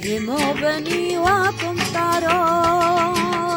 Hemos venido a contaros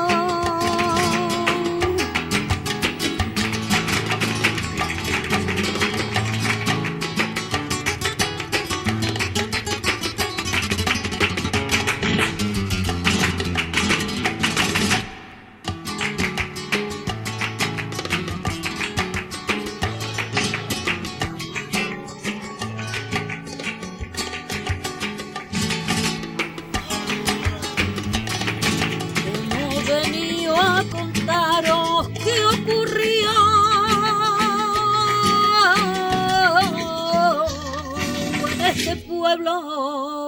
qué ocurrió en este pueblo.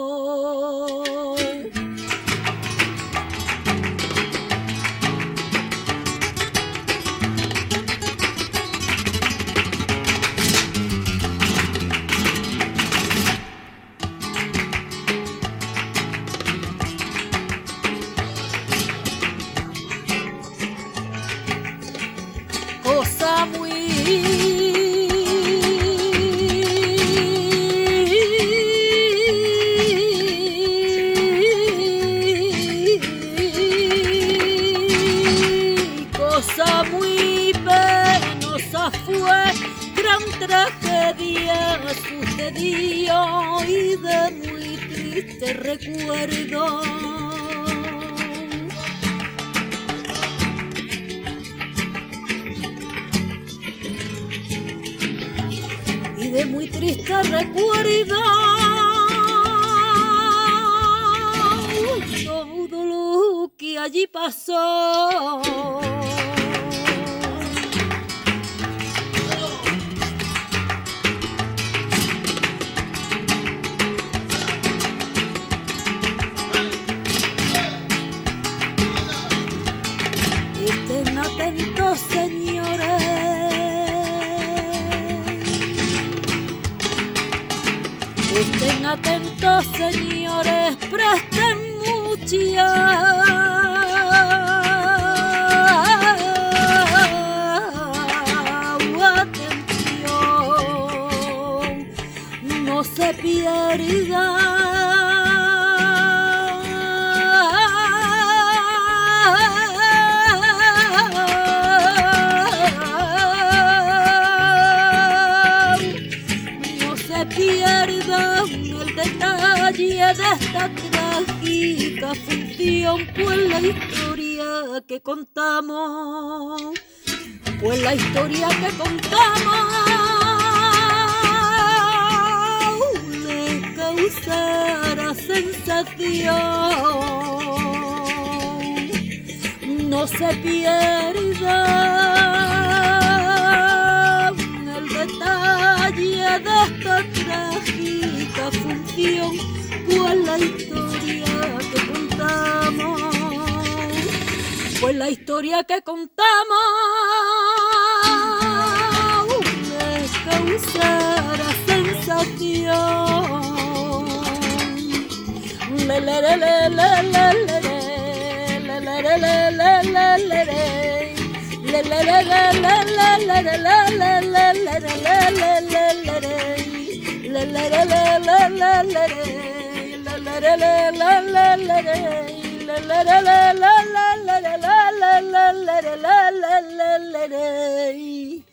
Cosa muy penosa fue, gran tragedia sucedió y de muy triste recuerdo. De muy triste recuerdo todo lo que allí pasó. Estén atentos, señores. Estén atentos, señores, presten mucha atención, no se pierda. Pierdan el detalle de esta trágica función, pues la historia que contamos, le causará sensación, no se pierda el detalle de esta trágica función, pues la historia que contamos, les causará sensación. La